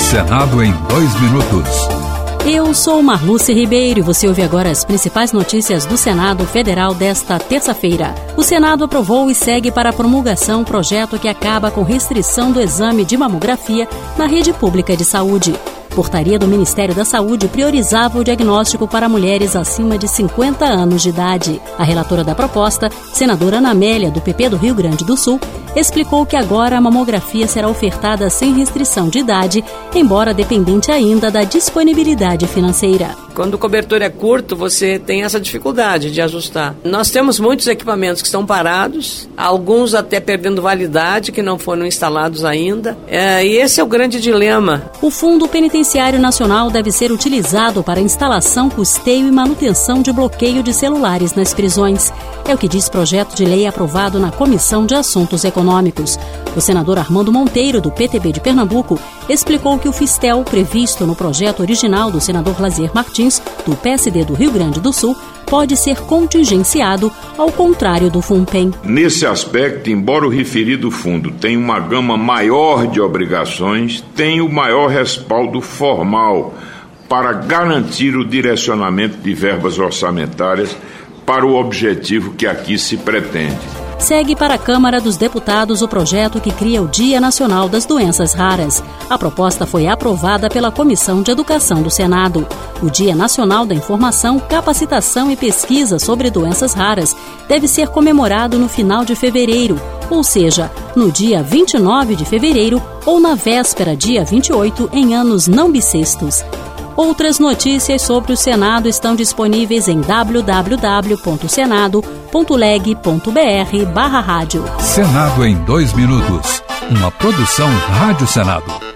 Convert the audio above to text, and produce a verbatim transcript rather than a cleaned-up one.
Senado em dois minutos. Eu sou Marluce Ribeiro e você ouve agora as principais notícias do Senado Federal desta terça-feira. O Senado aprovou e segue para a promulgação um projeto que acaba com restrição do exame de mamografia na rede pública de saúde. Portaria do Ministério da Saúde priorizava o diagnóstico para mulheres acima de cinquenta anos de idade. A relatora da proposta, senadora Ana Amélia, do P P do Rio Grande do Sul, explicou que agora a mamografia será ofertada sem restrição de idade, embora dependente ainda da disponibilidade financeira. Quando o cobertor é curto, você tem essa dificuldade de ajustar. Nós temos muitos equipamentos que estão parados, alguns até perdendo validade, que não foram instalados ainda, é, e esse é o grande dilema. O Fundo Penitenciário Nacional deve ser utilizado para instalação, custeio e manutenção de bloqueio de celulares nas prisões. É o que diz projeto de lei aprovado na Comissão de Assuntos Econômicos. O senador Armando Monteiro, do P T B de Pernambuco, explicou que o Fistel, previsto no projeto original do senador Lazier Martins, do P S D do Rio Grande do Sul, pode ser contingenciado, ao contrário do FUNPEN. Nesse aspecto, embora o referido fundo tenha uma gama maior de obrigações, tem o maior respaldo formal para garantir o direcionamento de verbas orçamentárias para o objetivo que aqui se pretende. Segue para a Câmara dos Deputados o projeto que cria o Dia Nacional das Doenças Raras. A proposta foi aprovada pela Comissão de Educação do Senado. O Dia Nacional da Informação, Capacitação e Pesquisa sobre Doenças Raras deve ser comemorado no final de fevereiro, ou seja, no dia vinte e nove de fevereiro ou na véspera, dia vinte e oito, em anos não bissextos. Outras notícias sobre o Senado estão disponíveis em w w w ponto senado ponto leg ponto b r barra rádio. Senado em dois minutos. Uma produção Rádio Senado.